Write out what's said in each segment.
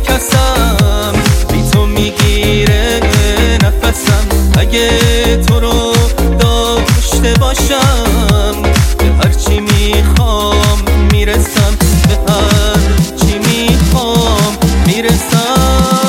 کسم، بی تو میگیره نفسم. اگه تو رو داشته باشم به هرچی میخوام میرسم، به هرچی میخوام میرسم.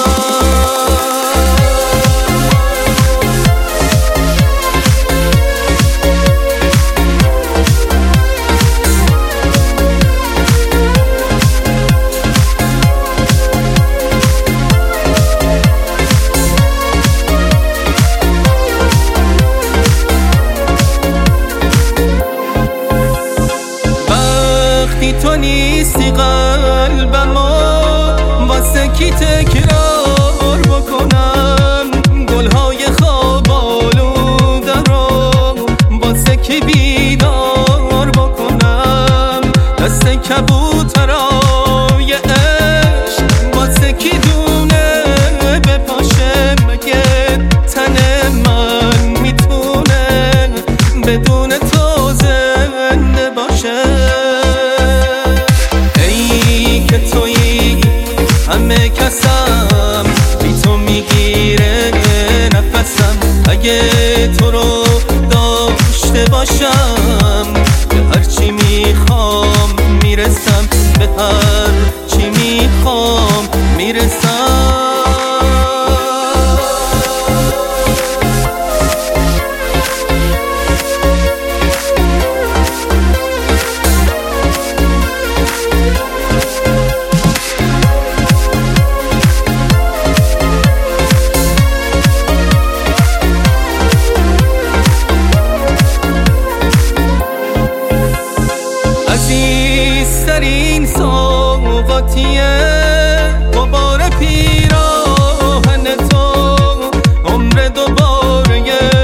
تو نیستی قلبمو واسه کی تکرار بکنم، گلهای خواب آلوده رو واسه کی بیدار بکنم، دست کبوترای عشق واسه کی دونه بپاشه، مگه تن من میتونه بدون تو زنده باشه؟ همه کسم، بی تو میگیره نفسم. اگه تو رو داشته باشم به هرچی میخوام میرسم، به هرچی میخوام میرسم. عزیزترین سوغاتیه دوباره پیراهن تو، عمر دوباره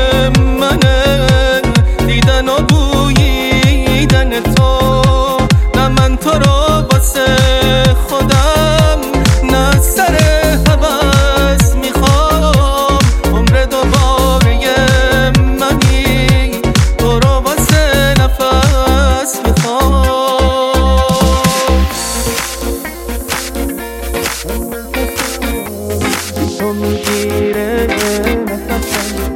منه دیدن و بوییدن تو. نه من تو رو واسه خودم، نه سر هوس میخوام، عمر دوباره منی تو رو واسه نفس میخوام. تو میگیره نفسم،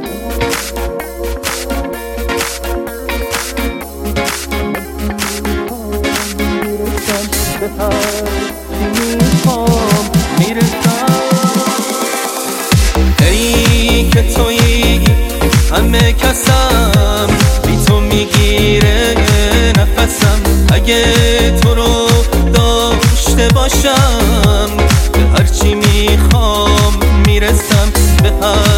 به هرچی میخوام میرسم. ای که تویی همه کسم، بی تو میگیره نفسم. اگه تو رو داشته باشم به هرچی میخوام میرسم، به